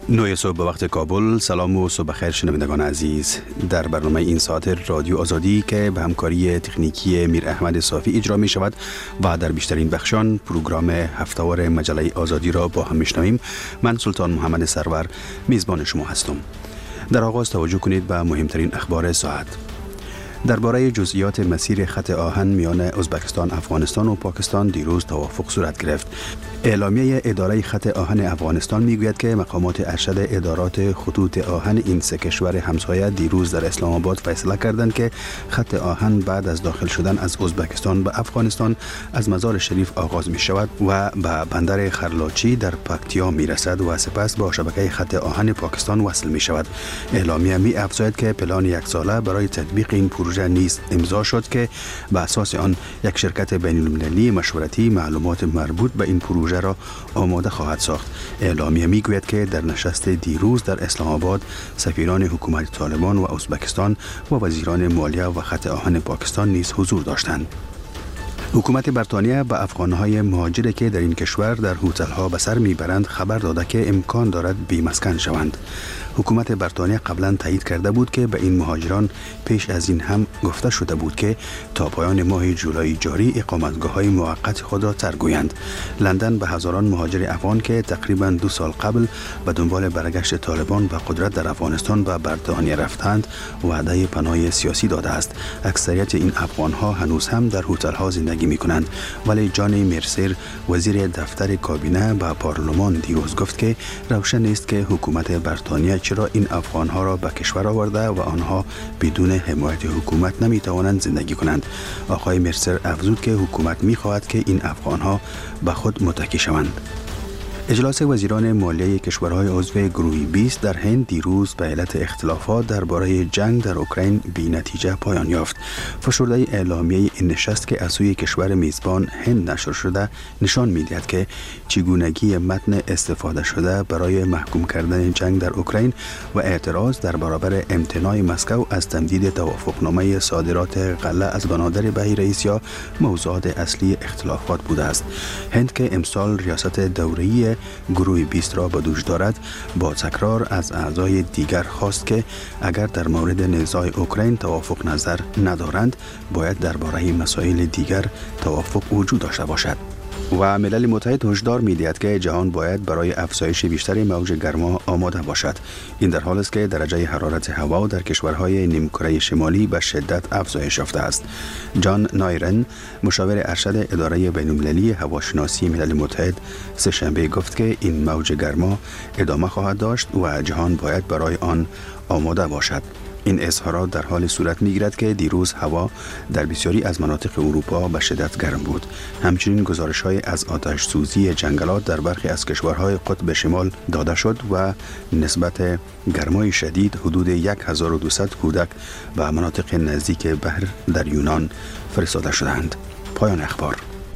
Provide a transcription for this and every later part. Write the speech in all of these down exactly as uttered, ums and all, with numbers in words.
نوی صبح به وقت کابل. سلام و صبح خیر شنوندگان عزیز. در برنامه این ساعت رادیو آزادی که به همکاری تکنیکی میر احمد صافی اجرا می شود و در بیشترین بخشان پروگرام هفته‌وار مجله آزادی را با هم میشنویم، من سلطان محمد سرور میزبان شما هستم. در آغاز توجه کنید به مهمترین اخبار ساعت. درباره جزئیات مسیر خط آهن میان ازبکستان، افغانستان و پاکستان دیروز توافق صورت گرفت. اعلامیه اداره خط آهن افغانستان میگوید که مقامات ارشد ادارات خطوط آهن این سه کشور همسایه دیروز در اسلام آباد فیصله کردند که خط آهن بعد از داخل شدن از ازبکستان به افغانستان از مزار شریف آغاز می شود و به بندر خرلاچی در پکتیا می رسد و سپس با شبکه خط آهن پاکستان وصل می شود. اعلامیه می افزاید که پلان یک ساله برای تطبیق این پروژه نیز امضا شد که به اساس آن یک شرکت بین المللی مشورتی معلومات مربوط به این پروژه را آماده خواهد ساخت. اعلامیه میگوید که در نشست دیروز در اسلام آباد سفیران حکومت طالبان و ازبکستان و وزیران مالیه و خط آهن پاکستان نیز حضور داشتند. حکومت بریتانیا به افغانهای مهاجری که در این کشور در هتل‌ها به سر میبرند خبر داده که امکان دارد بی‌مسکن شوند. حکومت بریتانیا قبلا تایید کرده بود که به این مهاجران پیش از این هم گفته شده بود که تا پایان ماه جولای جاری اقامتگاه‌های موقت خود را ترک گویند. لندن به هزاران مهاجر افغان که تقریباً دو سال قبل به دنبال برگشت طالبان به قدرت در افغانستان به بریتانیا رفتند وعده پناه سیاسی داده است. اکثریت این افغان‌ها هنوز هم در هتل‌ها زندگی می‌کنند، ولی جان مرسر وزیر دفتر کابینه به پارلمان دیروز گفت که روشن است که حکومت بریتانیا چرا این افغان‌ها را به کشور آورده و آنها بدون حمایت حکومت نمی‌توانند زندگی کنند. آقای مرسر افزود که حکومت می‌خواهد که این افغان‌ها به خود متکی شوند. اجلاس وزیران مالیه کشورهای عضو گروه بیست در هند دیروز به علت اختلافات درباره جنگ در اوکراین بی نتیجه پایان یافت. فشرده اعلامیه این نشست که از سوی کشور میزبان هند نشر شده نشان می‌دهد که چگونگی متن استفاده شده برای محکوم کردن جنگ در اوکراین و اعتراض در برابر امتناع مسکو از تمدید توافقنامه صادرات غله از بنادر بحیر آسیا موضوعات اصلی اختلافات بوده است. هند که امسال ریاست دوره‌ای گروه بیست را به دوش دارد با تکرار از اعضای دیگر خواست که اگر در مورد نزاع اوکراین توافق نظر ندارند باید درباره مسائل دیگر توافق وجود داشته باشد. و ملل متحد هشدار می‌دهد که جهان باید برای افزایش بیشتر موج گرما آماده باشد. این در حالی است که درجه حرارت هوا در کشورهای نیمکره شمالی به شدت افزایش یافته است. جان نایرن مشاور ارشد اداره بین‌المللی هواشناسی ملل متحد سه‌شنبه گفت که این موج گرما ادامه خواهد داشت و جهان باید برای آن آماده باشد. این اظهارات در حال صورت می‌گیرد که دیروز هوا در بسیاری از مناطق اروپا به شدت گرم بود. همچنین گزارش‌های از آتش سوزی جنگلات در برخی از کشورهای قطب شمال داده شد و نسبت گرمای شدید حدود هزار و دویست کودک به مناطق نزدیک بحر در یونان فرستاده شدند. پایان اخبار.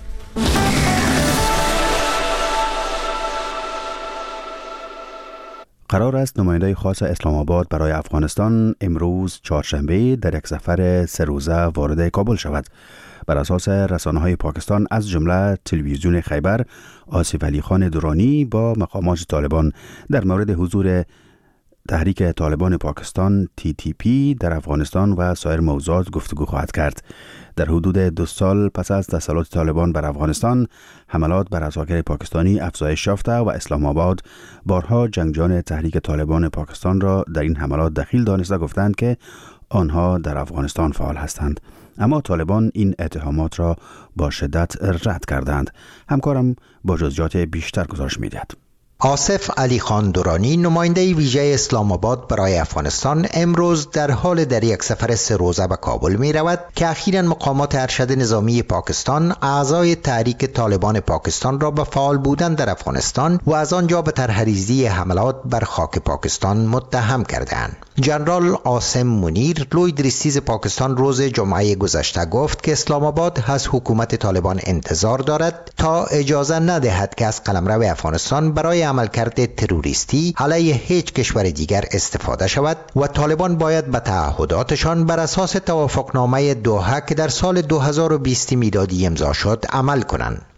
قرار است نماینده خاص اسلام آباد برای افغانستان امروز چهارشنبه در یک سفر سه روزه وارد کابل شود. بر اساس رسانه‌های پاکستان از جمله تلویزیون خیبر، آصف علی خان درانی با مقامات طالبان در مورد حضور تحریک طالبان پاکستان تی تی پی در افغانستان و سایر موضوعات گفتگو خواهد کرد. در حدود دو سال پس از تسلط طالبان بر افغانستان، حملات بر عساکر پاکستانی افزایش یافته و اسلام آباد بارها جنگجویان تحریک طالبان پاکستان را در این حملات دخیل دانسته گفتند که آنها در افغانستان فعال هستند. اما طالبان این اتهامات را با شدت رد کردند. همکارم با جزئیات بیشتر گزارش می‌دهد. آصف علی خان درانی نماینده ویژه اسلام آباد برای افغانستان امروز در حال در یک سفر سه روزه به کابل می رود که اخیراً مقامات ارشد نظامی پاکستان اعضای تحریک طالبان پاکستان را به فعال بودن در افغانستان و از آنجا به طرحریزی حملات بر خاک پاکستان متهم کردند. جنرال عاصم منیر لوی درستیز پاکستان روز جمعه گذشته گفت که اسلام آباد از حکومت طالبان انتظار دارد تا اجازه ندهد که از قلمرو افغانستان برای عملکرد تروریستی علیه هیچ کشور دیگر استفاده شود و طالبان باید به تعهداتشان بر اساس توافقنامه دوحه که در سال دو هزار و بیست میلادی امضا شد عمل کنند.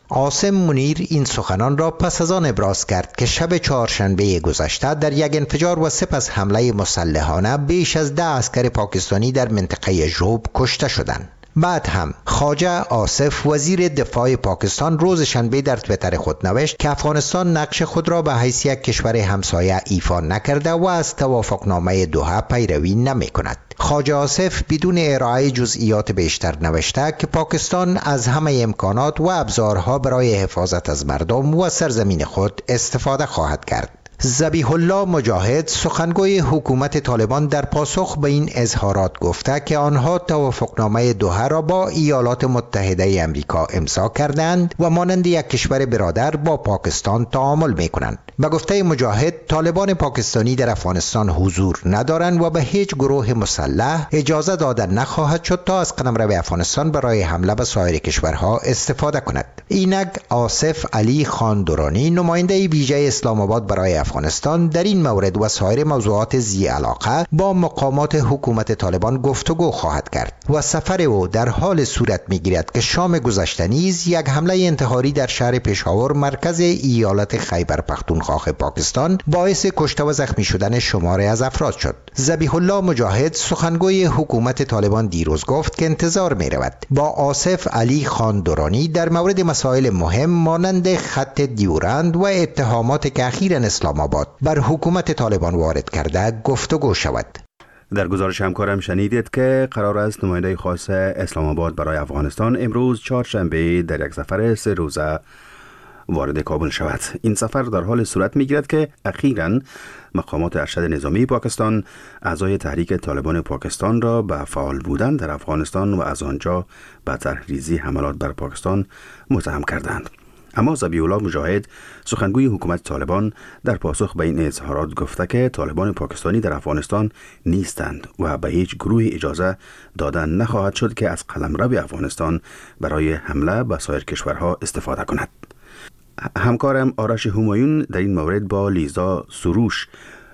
عاصم منیر این سخنان را پس از آن ابراز کرد که شب چهارشنبه گذشته در یک انفجار و سپس حمله مسلحانه بیش از ده عسکر پاکستانی در منطقه جوب کشته شدند. بعد هم خواجه آصف وزیر دفاع پاکستان روز شنبه در تویتر خود نوشت که افغانستان نقش خود را به حیث یک کشور همسایه ایفا نکرده و از توافقنامه دوحه پیروی نمی کند. خواجه آصف بدون ارائه جزئیات بیشتر نوشته که پاکستان از همه امکانات و ابزارها برای حفاظت از مردم و سرزمین خود استفاده خواهد کرد. ذبیح الله مجاهد سخنگوی حکومت طالبان در پاسخ به این اظهارات گفته که آنها توافقنامه دوحه را با ایالات متحده امریکا امضا کردند و مانند یک کشور برادر با پاکستان تعامل می کنند. به گفته مجاهد طالبان پاکستانی در افغانستان حضور ندارند و به هیچ گروه مسلح اجازه داده نخواهد شد تا از قلمرو افغانستان برای حمله به سایر کشورها استفاده کند. اینک آصف علی خان درانی نماینده ویژه اسلام آباد برای افغانستان در این مورد و سایر موضوعات ذی علاقه با مقامات حکومت طالبان گفتگو خواهد کرد و سفر او در حال صورت می‌گیرد که شام گذشته نیز یک حمله انتحاری در شهر پشاور مرکز ایالت خیبر پختونخوا پاکستان باعث کشته و زخمی شدن شماری از افراد شد. ذبیح الله مجاهد سخنگوی حکومت طالبان دیروز گفت که انتظار می رود با آصف علی خان درانی در مورد مسائل مهم مانند خط دیورند و اتهامات که اخیراً اسلام آباد بر حکومت طالبان وارد کرده گفتگو شود. در گزارش همکارم شنیدید که قرار است نماینده خاص اسلام آباد برای افغانستان امروز چهارشنبه در یک سفر سه روزه وارد کابل شود. این سفر در حال صورت می‌گیرد که اخیراً مقامات ارشد نظامی پاکستان اعضای تحریک طالبان پاکستان را به فعال بودن در افغانستان و از آنجا به طرحریزی حملات بر پاکستان متهم کردند. اما ذبیح الله مجاهد سخنگوی حکومت طالبان در پاسخ به این اظهارات گفته که طالبان پاکستانی در افغانستان نیستند و به هیچ گروه اجازه دادن نخواهد شد که از قلمرو افغانستان برای حمله به سایر کشورها استفاده کند. همکارم آرش همایون در این مورد با لیزا سروش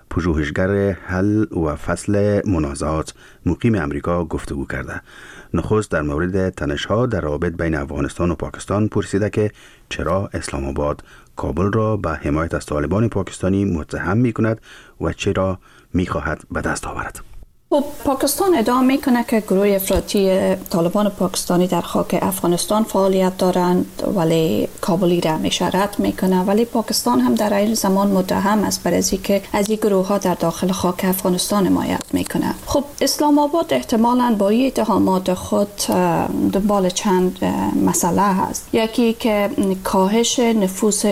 پژوهشگر حل و فصل منازعات مقیم امریکا گفتگو کرده. نخست در مورد تنش‌ها در روابط بین افغانستان و پاکستان پرسیده که چرا اسلام آباد کابل را به حمایت از طالبان پاکستانی متهم می‌کند و چرا می‌خواهد به دست آورد. و پاکستان ادعا میکنه که گروه افراطی طالبان پاکستانی در خاک افغانستان فعالیت دارند ولی کابلی را همیشه رد میکنه، ولی پاکستان هم در این زمان متهم است بر از اینکه از این گروه ها در داخل خاک افغانستان حمایت میکنه. خب اسلام آباد احتمالاً با این اتهامات خود دنبال چند مسئله هست. یکی که کاهش نفوذ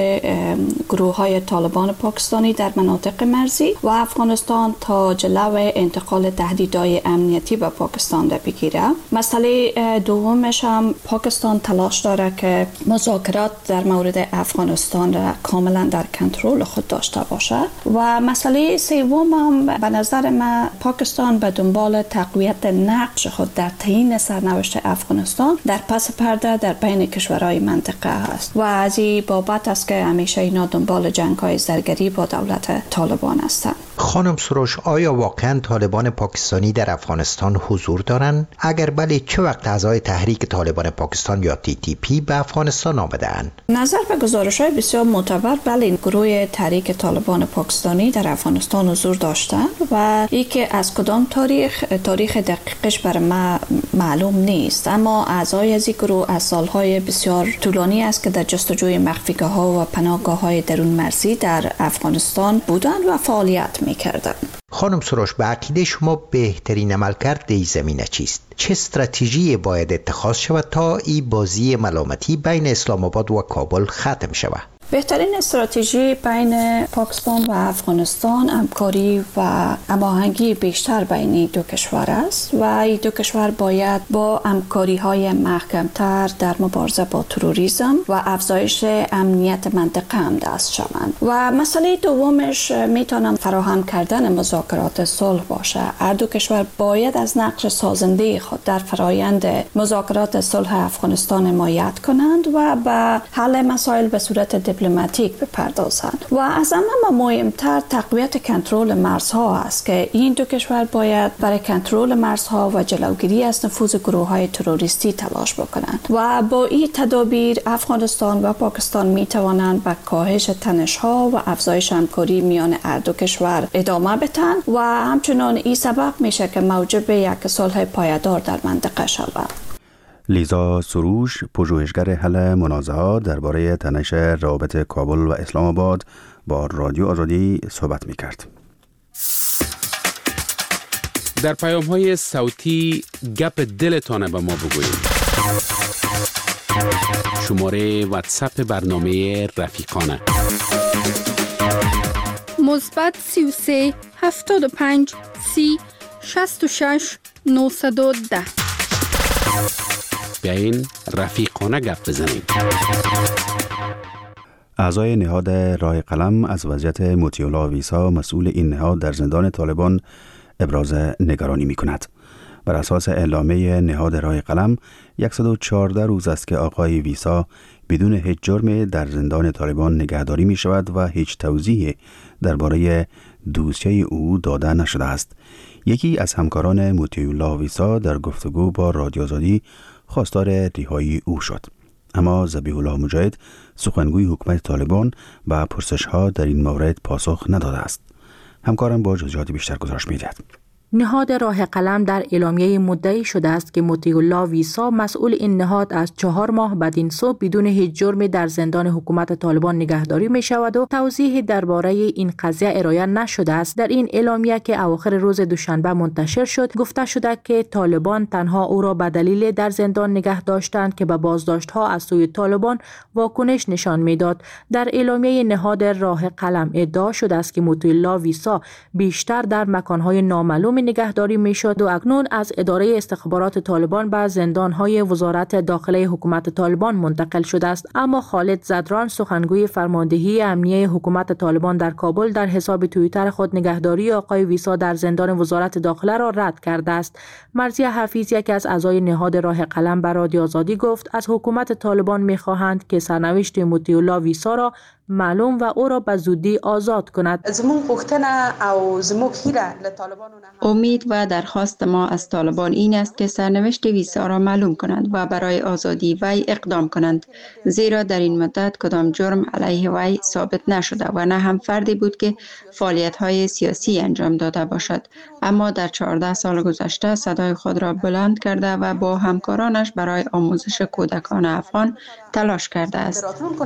گروه های طالبان پاکستانی در مناطق مرزی و افغانستان تا جلو انتقال تهدیدهای امنیتی به پاکستان ده بگیره. مسئله دومش هم پاکستان تلاش داره که مذاکرات در مورد افغانستان را کاملا در کنترل خود داشته باشه و مسئله سوم هم به نظر من پاکستان به دنبال تقویت نقش خود در تعیین سرنوشت افغانستان در پس پرده در بین کشورهای منطقه است و از این بابت است که همیشه اینا دنبال جنگ‌های زرگری با دولت طالبان هستند. خانم سروش، آیا واقعا طالبان پاکستانی در افغانستان حضور دارند؟ اگر بله، چه وقت اعضای تحریک طالبان پاکستان یا تی تی پی به افغانستان آمده‌اند؟ نظر به گزارش‌های بسیار معتبر بله، گروه تحریک طالبان پاکستانی در افغانستان حضور داشتند و اینکه از کدام تاریخ تاریخ دقیقش بر ما معلوم نیست، اما اعضای از این گروه از سالهای بسیار طولانی است که در جستجوی مخفیگاه‌ها و پناهگاه‌های درون مرزی در افغانستان بودند و فعالیت می‌کردند. خانم سروش، به عقیده شما بهترین عملکرد در این زمینه چیست؟ چه استراتژی باید اتخاذ شود تا این بازی ملامتی بین اسلام آباد و کابل ختم شود؟ بهترین استراتژی بین پاکستان و افغانستان همکاری و هماهنگی بیشتر بین دو کشور است و این دو کشور باید با همکاری‌های محکم‌تر در مبارزه با تروریسم و افزایش امنیت منطقه هم دست شوند. و مسئله دومش میتونم فراهم کردن مذاکرات صلح باشه. هر دو کشور باید از نقش سازنده خود در فرایند مذاکرات صلح افغانستان حمایت کنند و به حل مسائل به صورت دیپلماتیک بپردازند. و از همه مهمتر تقویت کنترل مرزها است که این دو کشور باید برای کنترل مرزها و جلوگیری از نفوذ گروه‌های تروریستی تلاش بکنند و با این تدابیر افغانستان و پاکستان می توانند به کاهش تنش‌ها و افزایش همکاری میان هر دو کشور ادامه بدن و همچنان این سبب میشه که موجب یک صلح پایدار در منطقه شود. لیزا سروش، پژوهشگر حل منازعات درباره تنش روابط کابل و اسلام آباد با رادیو آزادی صحبت می‌کرد. در پیام‌های صوتی گپ دلتان به ما بگویید. شماره واتساپ برنامه رفیقانه مثبت سی و سه هفتاد و پنج سی شصت و شش نهصد و ده. بیاین رفیقانه گپ بزنیم. اعضای نهاد راه قلم از وضعیت مطیع الله ویسا مسئول این نهاد در زندان طالبان ابراز نگرانی می کند. بر اساس اعلامیه نهاد راه قلم صد و چهارده روز است که آقای ویسا بدون هیچ جرمی در زندان طالبان نگهداری می شود و هیچ توضیحی درباره دوسیه او داده نشده است. یکی از همکاران مطیع الله ویسا در گفتگو با رادیو آزادی خواستار رهایی او شد. اما ذبیح الله مجاهد سخنگوی حکومت طالبان به پرسش‌ها در این مورد پاسخ نداده است. همکارم با جزئیات بیشتر گزارش می‌دهد. نهاد راه قلم در اعلامیه مدعی شده است که مطیع الله ویسا مسئول این نهاد از چهار ماه بدین سو بدون هیچ جرمی در زندان حکومت طالبان نگهداری می شود و توضیح درباره این قضیه ارائه نشده است. در این اعلامیه که اواخر روز دوشنبه منتشر شد گفته شده که طالبان تنها او را به دلیل در زندان نگه داشتند که به بازداشت‌ها از سوی طالبان واکنش نشان میداد. در اعلامیه نهاد راه قلم ادعا شده است که مطیع الله ویسا بیشتر در مکان‌های نامعلوم نگهداری میشد و اکنون از اداره استخبارات طالبان به زندانهای وزارت داخله حکومت طالبان منتقل شده است. اما خالد زدران سخنگوی فرماندهی امنیه حکومت طالبان در کابل در حساب توییتر خود نگهداری آقای ویسا در زندان وزارت داخله را رد کرده است. مرضیه حفیظ یکی از اعضای نهاد راه قلم به رادیو آزادی گفت از حکومت طالبان میخواهند که سرنوشت مطیع الله ویسا را معلوم و او را به زودی آزاد کند. امید و درخواست ما از طالبان این است که سرنوشت ویسا را معلوم کنند و برای آزادی وی اقدام کنند، زیرا در این مدت کدام جرم علیه وی ثابت نشده و نه هم فردی بود که فعالیت‌های سیاسی انجام داده باشد. اما در چهارده سال گذشته صدای خود را بلند کرده و با همکارانش برای آموزش کودکان افغان تلاش کرده است.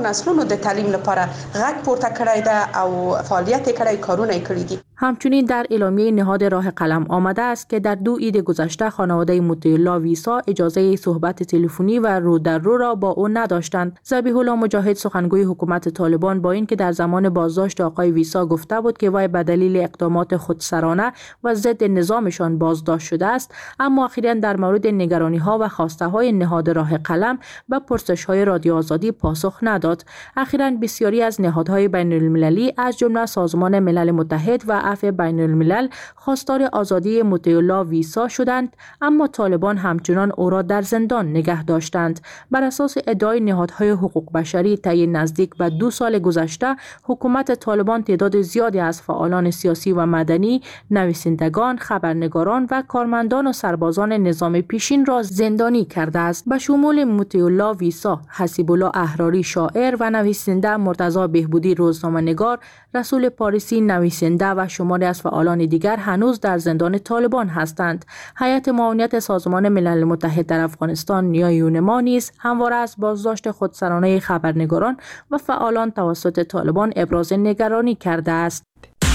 همچنین در اعلامیه نهاد راه قلم آمده است که در دو عید گذشته خانواده مطیع الله ویسا اجازه صحبت تلفنی و رو در رو را با او نداشتند. ذبیح الله مجاهد سخنگوی حکومت طالبان با اینکه در زمان بازداشت آقای ویسا گفته بود که وی به دلیل اقدامات خودسرانه و ضد نظامشان بازداشت شده است، اما اخیراً در مورد نگرانی‌ها و خواسته‌های نهاد راه قلم به پرسش‌های رادیو آزادی پاسخ نداد. اخیراً بسیاری از نهادهای بین‌المللی از جمله سازمان ملل متحد و عفو بین الملل خواستار آزادی مطیع الله ویسا شدند، اما طالبان همچنان او را در زندان نگه داشتند. بر اساس ادعای نهادهای حقوق بشری طی نزدیک به دو سال گذشته حکومت طالبان تعداد زیادی از فعالان سیاسی و مدنی، نویسندگان، خبرنگاران و کارمندان و سربازان نظام پیشین را زندانی کرده است، به شمول مطیع الله ویسا، حسیب الله احراری شاعر و نویسنده، مرتضی بهبودی روزنامه‌نگار، رسول پاریسی نویسنده و شماری از فعالان دیگر هنوز در زندان طالبان هستند. هیئت معاونت سازمان ملل متحد در افغانستان یا یونما نیز همواره از بازداشت خودسرانه خبرنگاران و فعالان توسط طالبان ابراز نگرانی کرده است.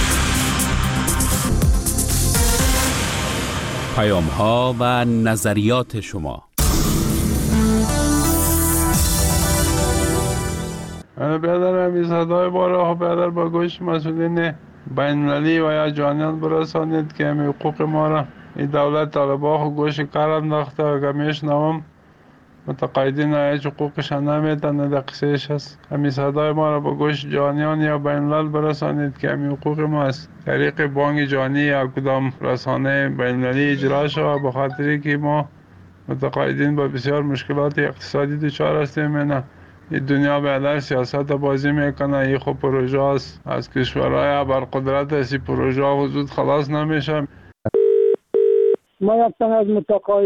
پیام‌ها و نظریات شما. برادر همی صدای بارها برادر با گوش مسئولین بین‌المللی و یا جانیان برسانید که همی حقوق ما را این دولت طالبان خود گوش کار انداخته و که میشنوم متقاعدین هیچ حقوقش نمیدن، نه قصهش هست. همی صدای ما را با گوش جانیان یا بین‌الملل برسانید که همی حقوق ما است. طریق بانک جانی یا کدام رسانه بین‌المللی اجرا شود، به خاطری که ما متقاعدین با بسیار مشکلات اقتصادی دچار هستیم. نه این دنیا بیادر سیاست بازی میکنه. این خب پروژه است از کشورهای ابرقدرت است. این پروژه وجود خلاص نمیشه. ما یک تن از متقاعد